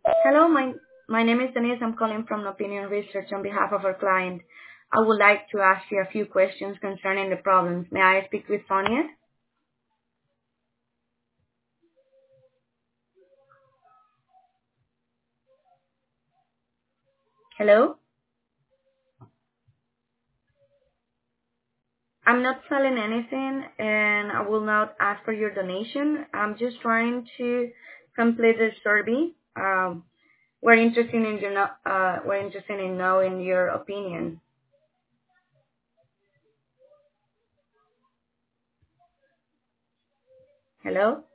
Hello, my name is Denise. I'm calling from Opinion Research on behalf of our client. I would like to ask you a few questions concerning the problems. May I speak with Sonia? Hello? I'm not selling anything, and I will not ask for your donation. I'm just trying to complete the survey. We're interested in knowing your opinion. Hello?